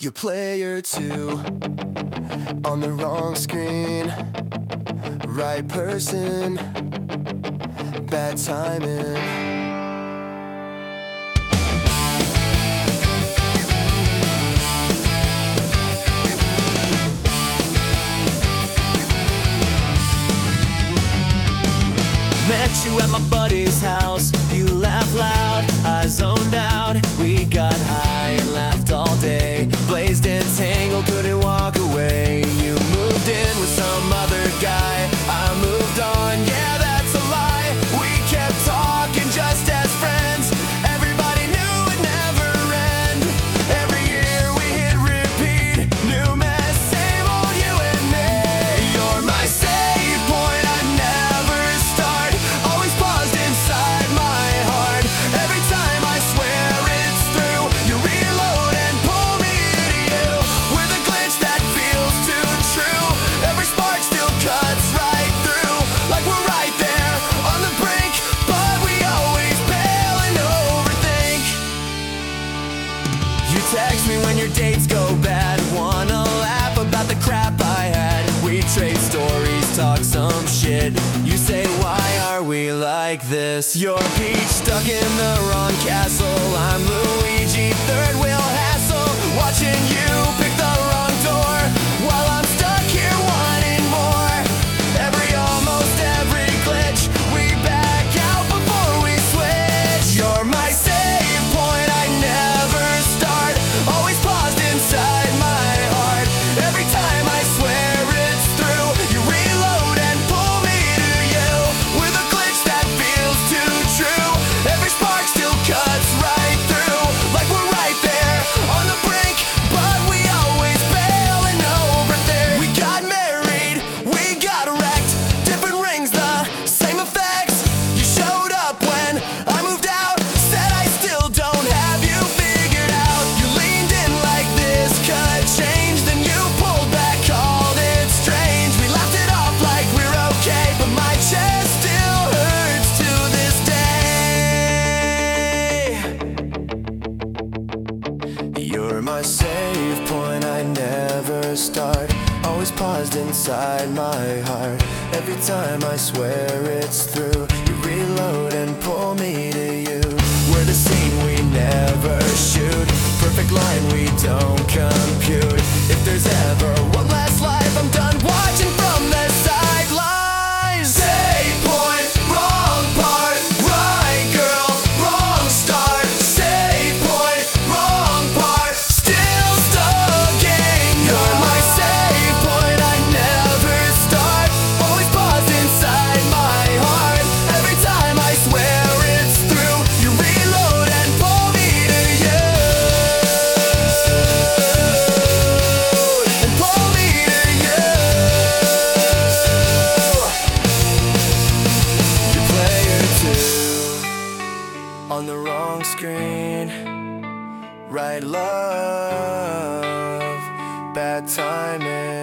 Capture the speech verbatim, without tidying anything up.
You're player two on the wrong screen. Right person, bad timing. Met you at my buddy's house. You laughed loud, I zoned out. We got high and laughed all day. Blazed and tangled, couldn't walk away. You moved in with some other guy. I moved on, yeah, that's a lie. We kept talking just as friends. Everybody knew it never end. Every year we hit repeat. New mess, same old you and me. You're my save point, I never start. Always paused inside my heart. Every time I swear it's through, you reload and pull me to you. With a glitch that feels too true. Every spark still cuts right through. Like we're right there on the brink, but we always bail and overthink. You text me when your dates go bad. Wanna laugh about the crap I had. We trade stories, talk some shit. You say, why are we like this? You're Peach stuck in the wrong castle. I'm Luigi, third wheel hassle. Watching you pick the wrong door while I'm stuck here wanting more. Every almost every glitch, we back out before we switch. You're my save point, I never start. Always paused inside my heart. Every time I swear it's through, you reload and pull me to you. With a glitch that feels too true. Every spark still cuts right through. Like we're right there on the brink, but we always bail and overthink. We got married, we got wrecked. Different rings, the same effects. You showed up when I moved out. Said I still don't have you figured out. You leaned in like this could change. Then you pulled back, called it strange. We laughed it off like we're okay, but my chest still hurts to this day. You're my save point, I never start. Always paused inside my heart. Every time I swear it's through, you reload and pull me to you. We're the scene we never shoot. Perfect line we don't compute. If there's ever one last life, I'm done watching from the sidelines. Save point, wrong part, right girl, wrong start. Save point, wrong part, still stugging. You're my save point, I never start. Always pause inside my heart. Every time I swear it's through, you reload and pull me to you. And pull me to you. You're player two on the wrong screen. Right love, bad timing.